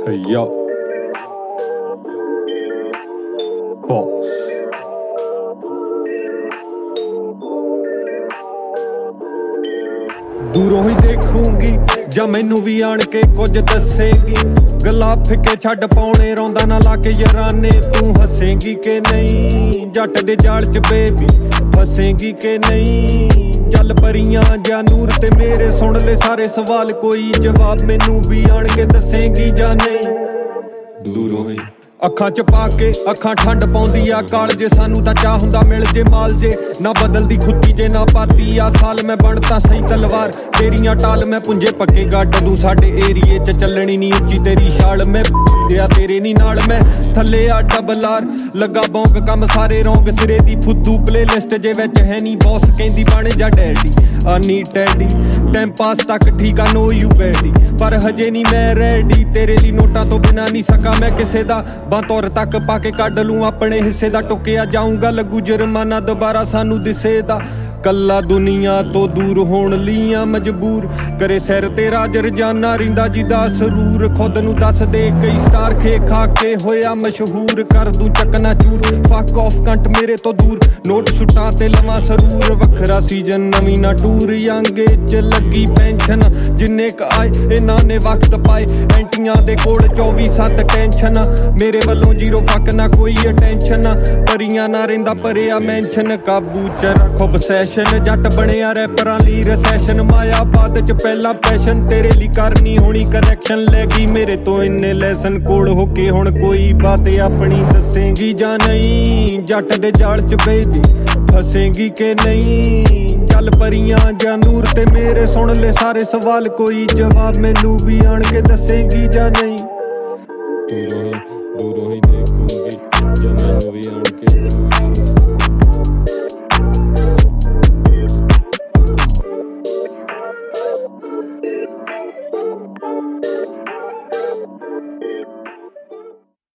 Hey yo, boss. ਦੂਰੋਂ ਹੀ ਦੇਖੂੰਗੀ ਜਾਂ ਮੈਨੂੰ ਵੀ ਆਣ ਕੇ ਕੁਝ ਦੱਸੇਗੀ। ਗੱਲਾਂ ਫਿੱਕੇ ਛੱਡ ਪਾਉਣੇ ਰੋਂਦਾ ਨਾ ਲਾ ਕੇ ਯਾਰਾਨੇ। ਤੂੰ ਹੱਸੇਂਗੀ ਕਿ ਨਹੀਂ ਜੱਟ ਦੇ ਜਾਲ 'ਚ ਬੇਬੀ ਫਸੇਂਗੀ ਕਿ ਨਹੀਂ। ਚੱਲ ਪਰੀਆਂ ਜਾਂ ਨੂਰ ਤੇ ਮੇਰੇ ਸੁਣ ਲੈ ਸਾਰੇ ਸਵਾਲ, ਕੋਈ ਜਵਾਬ ਮੈਨੂੰ ਵੀ ਆਣ ਕੇ ਦੱਸੇਂਗੀ ਜਾਂ ਨਹੀਂ। ਦੂਰੋਂ ਹੀ ਅੱਖਾਂ 'ਚ ਪਾ ਕੇ ਅੱਖਾਂ ਠੰਡ ਪਾਉਂਦੀ ਆ ਕਾਲ ਜੇ। ਸਾਨੂੰ ਤਾਂ ਚਾਹ ਹੁੰਦਾ ਮਿਲ ਜੇ ਮਾਲ ਜੇ, ਨਾ ਬਦਲਦੀ ਖੁੱਤੀ ਜੇ ਨਾ ਪਾਤੀ ਆ ਸਾਲ। ਮੈਂ ਬਣਤਾ ਸਹੀ ਤਲਵਾਰ ਤੇਰੀਆਂ ਟਾਲ, ਮੈਂ ਪੁੰਜੇ ਪੱਕੇ ਗੱਡ ਦੂੰ। ਸਾਡੇ ਏਰੀਏ 'ਚ ਚੱਲਣੀ ਨੀ ਉੱਚੀ ਤੇਰੀ ਛਾਲ। ਮੈਂ ਆ ਤੇਰੇ ਨੀ ਨਾਲ ਮੈਂ ਥੱਲੇ ਆ ਡਬਲ ਆਰ ਲੱਗਾ ਬੌਂਕ ਕੰਮ ਸਾਰੇ ਰੌਂਗ ਸਿਰੇ ਦੀ ਫੁੱਦੂ ਪਲੇਲਿਸਟ ਜੇ ਵਿੱਚ ਹੈ ਨੀ। ਬੌਸ ਕਹਿੰਦੀ ਬਣ ਜਾ ਡੈਡੀ ਆ ਨੀ ਟੈਡੀ ਟਾਈਮ ਪਾਸ ਤੱਕ ਠੀਕ ਆ ਨੋ ਯੂ ਬੈਡੀ, ਪਰ ਹਜੇ ਨੀ ਮੈਂ ਰੈਡੀ। ਤੇਰੇ ਲਈ ਨੋਟਾਂ ਤੋਂ ਬਿਨਾ ਨੀ ਸਕਾ ਮੈਂ ਕਿਸੇ ਦਾ ਬਾਂਤੌਰ ਤੱਕ ਪਾ ਕੇ ਕੱਢ ਲੂੰ ਆਪਣੇ ਹਿੱਸੇ ਦਾ। ਟੁੱਕਿਆ ਜਾਊਂਗਾ ਲੱਗੂ ਜੁਰਮਾਨਾ ਦੁਬਾਰਾ ਸਾਨੂੰ ਦਿਸੇ ਦਾ। ਕੱਲਾ ਦੁਨੀਆ ਤੋਂ ਦੂਰ ਹੋਣ ਲਈ ਆ ਮਜਬੂਰ, ਕਰੇ ਸਿਰ ਤੇ ਰਾਜ ਰਜਾਨਾ ਰਿੰਦਾ ਜੀ ਦਾ ਸਰੂਰ। ਖੁਦ ਨੂੰ ਦੱਸ ਦੇ ਕਈ ਸਟਾਰ ਖੇ ਖਾ ਕੇ ਹੋਇਆ ਮਸ਼ਹੂਰ, ਕਰ ਦੂੰ ਚੱਕਣਾ ਚੂਰ ਫੱਕ ਆਫ ਕੰਟ ਮੇਰੇ ਤੋਂ ਦੂਰ। ਨੋਟ ਸੁੱਟਾਂ ਤੇ ਲਵਾਂ ਸਰੂਰ, ਵੱਖਰਾ ਸੀਜ਼ਨ ਨਵੀਂ ਨਾ ਟੂਰ। ਯੰਗ ਏਜ ਲੱਗੀ ਪੈਨਸ਼ਨ ਜਿੰਨੇ ਕ ਆਏ ਇਹਨਾਂ ਨੇ ਵਕਤ ਪਾਏ। ਐਂਟੀਆਂ ਦੇ ਕੋਲ 24/7 ਟੈਨਸ਼ਨ, ਮੇਰੇ ਵੱਲੋਂ ਜ਼ੀਰੋ ਫੱਕ ਨਾ ਕੋਈ ਅਟੈਂਸ਼ਨ। ਪਰੀਆਂ ਨਾ ਰਹਿੰਦਾ ਪਰਿਆ ਮੈਂਸ਼ਨ, ਕਾਬੂ ਚ ਰੱਖੋ ਬਸੈਸ਼ਨ। ਜੱਟ ਬਣਿਆ ਰੈਪਰਾਂ ਲਈ ਰਸੈਸ਼ਨ, ਮਾਇਆ ਬਾਦ ਚ ਪਹਿਲਾਂ ਪੈਸ਼ਨ। ਤੇਰੇ ਲਈ ਕਰਨੀ ਹੋਣੀ ਕਰੈਕਸ਼ਨ, ਲੈ ਗਈ ਮੇਰੇ ਤੋਂ ਇੰਨੇ ਲੈਸਨ। ਕੋਲ ਹੋ ਕੇ ਹੁਣ ਕੋਈ ਬਾਤ ਆਪਣੀ ਦੱਸੇਂਗੀ ਜਾਂ ਨਹੀਂ। ਜੱਟ ਦੇ ਜਾਲ ਚ ਬੇਦੀ ਫਸੇਂਗੀ ਕਿ ਨਹੀਂ। ਚੱਲ ਪਰੀਆਂ ਜਾਂ ਨੂਰ ਤੇ ਮੇਰੇ ਸੁਣ ਲੈ ਸਾਰੇ ਸਵਾਲ, ਕੋਈ ਜਵਾਬ ਮੈਨੂੰ ਵੀ ਆਣ ਕੇ ਦੱਸੇਂਗੀ ਜਾਂ ਨਹੀਂ। ਦੂਰੋਂ ਹੀ ਦੇਖੂੰਗੀ ਜਾਂ ਮੈਨੂੰ ਵੀ ਆਣ ਕੇ